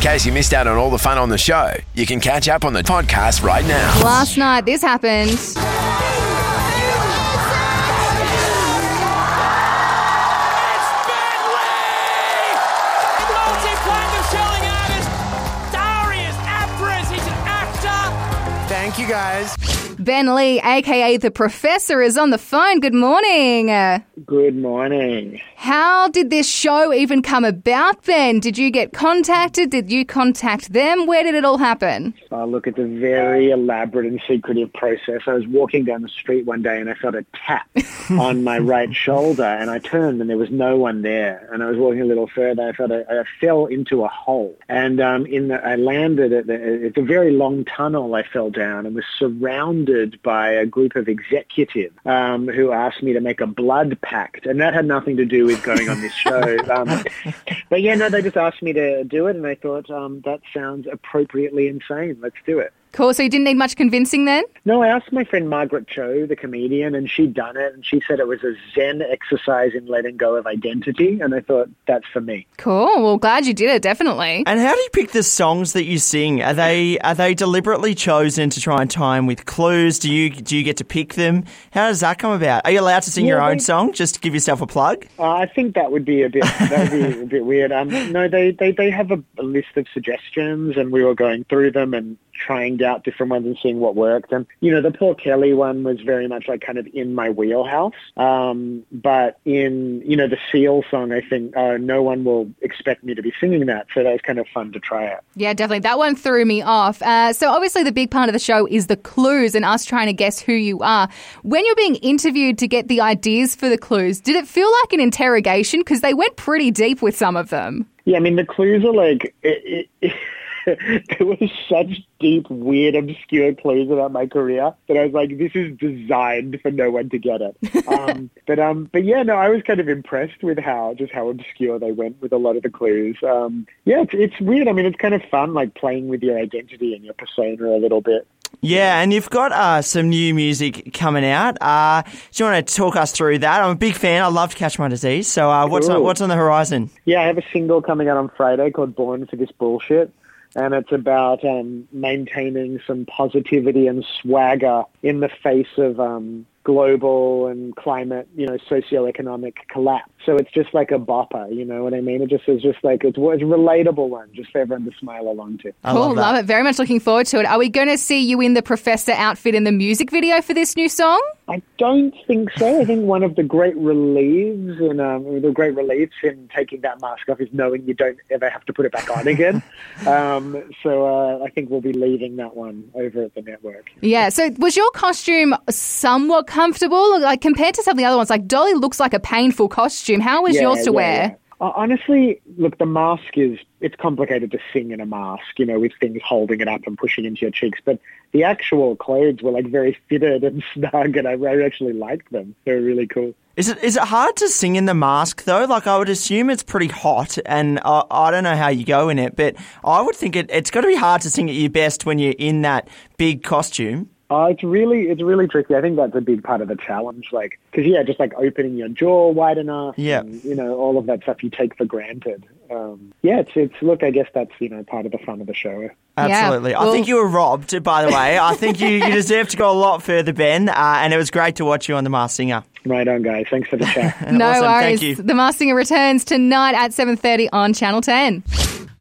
case you missed out on all the fun on the show, you can catch up on the podcast right now. Last night, this happened. Thank you, guys. Ben Lee, a.k.a. The Professor, is on the phone. Good morning. Good morning. How did this show even come about, Ben? Did you get contacted? Did you contact them? Where did it all happen? Look, it's a very elaborate and secretive process. I was walking down the street one day and I felt a tap on my right shoulder, and I turned and there was no one there. And I was walking a little further. I fell into a hole, and I landed at it's a very long tunnel. I fell down and was surrounded by a group of executives who asked me to make a blood pact, and that had nothing to do with going on this show. But yeah, no, they just asked me to do it, and I thought that sounds appropriately insane. Let's do it. Cool. So you didn't need much convincing then? No, I asked my friend Margaret Cho, the comedian, and she'd done it, and she said it was a Zen exercise in letting go of identity, and I thought, that's for me. Cool. Well, glad you did it, definitely. And how do you pick the songs that you sing? Are they deliberately chosen to try and tie in with clues? Do you get to pick them? How does that come about? Are you allowed to sing your own song just to give yourself a plug? I think that would be a bit weird. No, they have a list of suggestions, and we were going through them and trying out different ones and seeing what worked. And, the Paul Kelly one was very much like kind of in my wheelhouse. But in, the Seal song, I think no one will expect me to be singing that. So that was kind of fun to try out. Yeah, definitely. That one threw me off. So obviously the big part of the show is the clues and us trying to guess who you are. When you're being interviewed to get the ideas for the clues, did it feel like an interrogation? Because they went pretty deep with some of them. Yeah, I mean, the clues are like... There was such deep, weird, obscure clues about my career that I was like, this is designed for no one to get it. But yeah, no, I was kind of impressed with how obscure they went with a lot of the clues. Yeah, it's weird. I mean, it's kind of fun, like playing with your identity and your persona a little bit. Yeah, and you've got some new music coming out. Do you want to talk us through that? I'm a big fan. I love to Catch My Disease. So what's on the horizon? Yeah, I have a single coming out on Friday called Born for This Bullshit. And it's about maintaining some positivity and swagger in the face of global and climate, socioeconomic collapse. So it's just like a bopper, you know what I mean? It's a relatable one, just for everyone to smile along to. Cool, love it. Very much looking forward to it. Are we going to see you in the Professor outfit in the music video for this new song? I don't think so. I think one of the great reliefs in taking that mask off is knowing you don't ever have to put it back on again. So I think we'll be leaving that one over at the network. Yeah. So was your costume somewhat comfortable, like compared to some of the other ones? Like Dolly looks like a painful costume. How was yours to wear? Yeah. Honestly, look, the mask it's complicated to sing in a mask, with things holding it up and pushing into your cheeks. But the actual clothes were like very fitted and snug, and I actually liked them. They were really cool. Is it hard to sing in the mask though? Like I would assume it's pretty hot, and I don't know how you go in it, but I would think it's got to be hard to sing at your best when you're in that big costume. It's really tricky. I think that's a big part of the challenge, because just like opening your jaw wide enough, and, all of that stuff you take for granted. Look, I guess that's, part of the fun of the show. Absolutely. Yeah. I think you were robbed, by the way. I think you deserve to go a lot further, Ben, and it was great to watch you on The Masked Singer. Right on, guys. Thanks for the chat. No awesome. worries. Thank you. The Masked Singer returns tonight at 7:30 on Channel 10.